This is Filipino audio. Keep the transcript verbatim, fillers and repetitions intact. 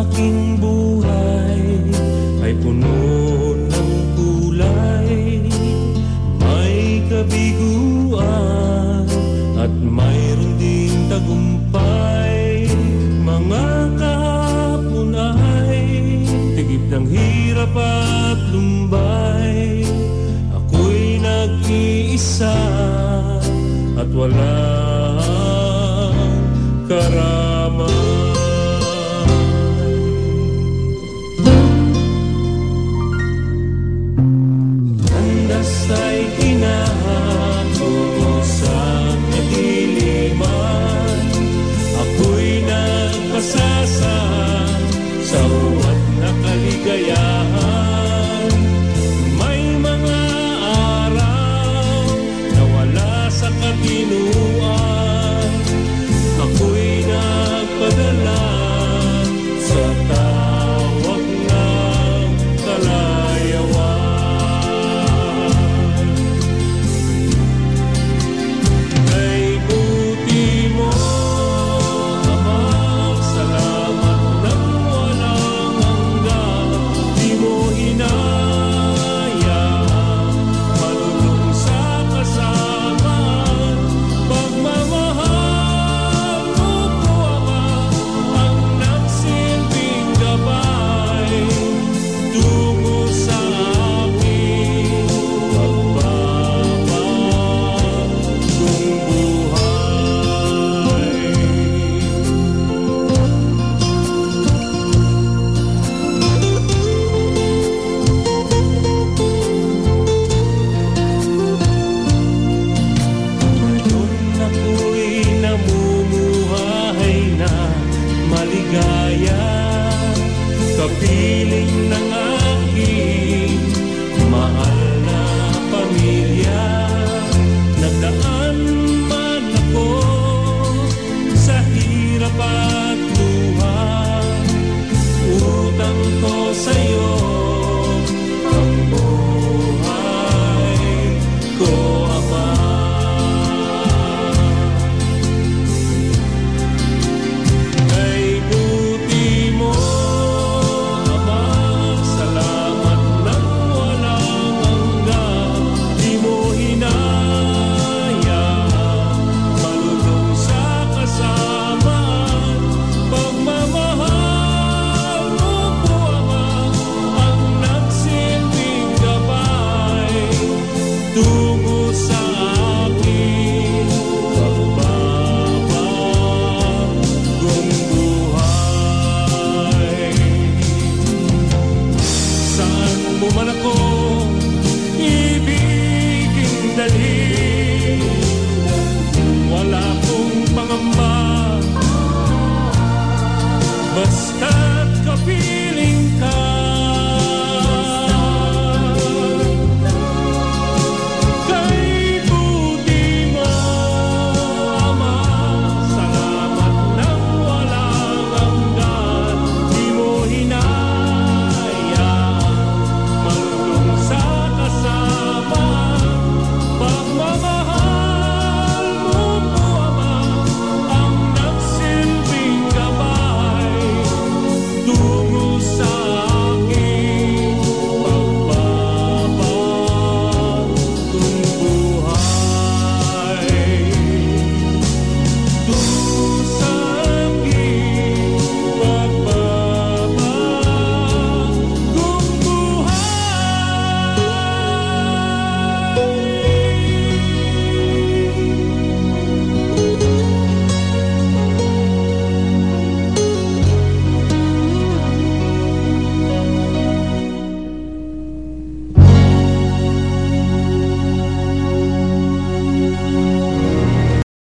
aking buhay ay puno ng kulay, may kabiguan at mayroon ding tagumpay. Mga kahapon ay tigib ng hirap at lumbay, ako'y nag-iisa at walang karamay. Landas ay hinahango sa kadiliman, ako'y nagpasasa sa uwat na kaligayahan. May mga araw na wala sa katinuan, ako'y nagpadala sa tawag ng kalayawan. Kay buti mo, Amang, salamat ng walang hanggan. Di mo hinayang malulong sa kasamaan. Pagmamahal mo po, Ama, ang nagsilbing gabay tungo sa aking pagbabagong buhay. Ngayon ako'y namumuhay na maligaya, kapiling ng